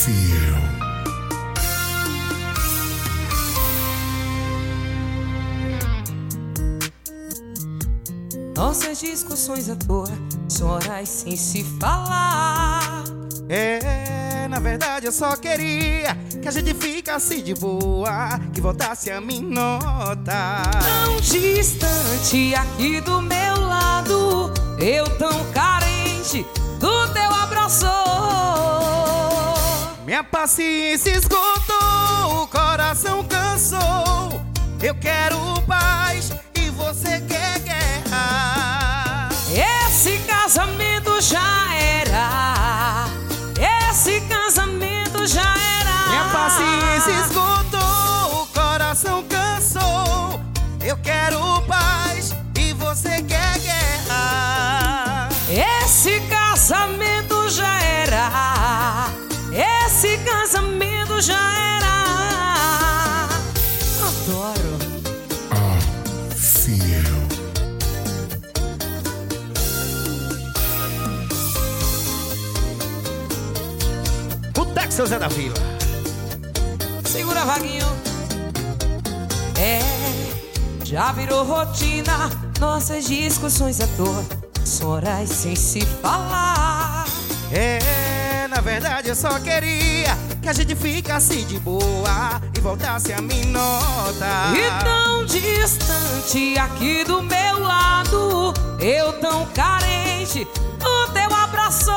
fiel. Nossas discussões à toa, horas sem se falar. Na verdade eu só queria que a gente ficasse de boa, que voltasse a me notar. Tão distante aqui do meu lado, eu tão carente do teu abraço. Minha paciência esgotou, o coração cansou. Eu quero paz e você quer guerra. Esse casamento já era. Esse casamento já era. Minha paciência esgotou, o coração cansou. Eu quero paz e você quer guerra. Esse casamento já era. Esse casamento já era. Adoro. Fiel. Boteco Seu Zé da Vila. Segura, Vaguinho. Já virou rotina nossas discussões à toa, horas sem se falar. Na verdade eu só queria que a gente ficasse de boa e voltasse a me notar. E tão distante aqui do meu lado, eu tão carente do teu abraço.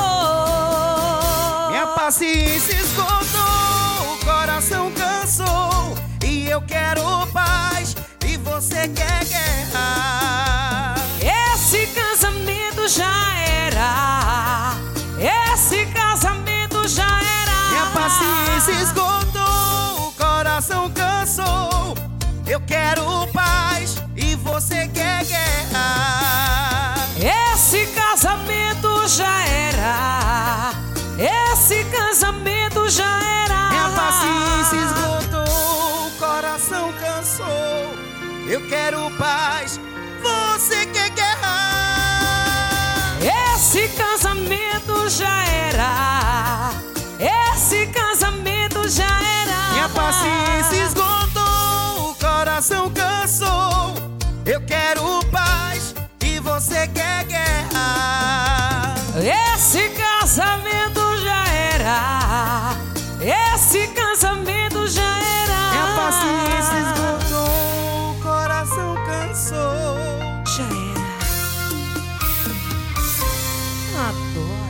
Minha paciência esgotou, o coração cansou. E eu quero paz e você quer guerra. Esse casamento já era. Esse casamento já era. Minha paciência esgotou, o coração cansou. Eu quero paz e você quer guerra. Esse casamento já era. Esse casamento já era. Minha paciência esgotou, o coração cansou. Eu quero paz, você quer guerra. Esse casamento já era. Esse casamento já era. Minha paciência esgotou, o coração cansou. Eu quero paz e você quer guerra. Esse casamento já era. Esse casamento já era. Minha paciência esgotou, o coração cansou. Já era. Adoro.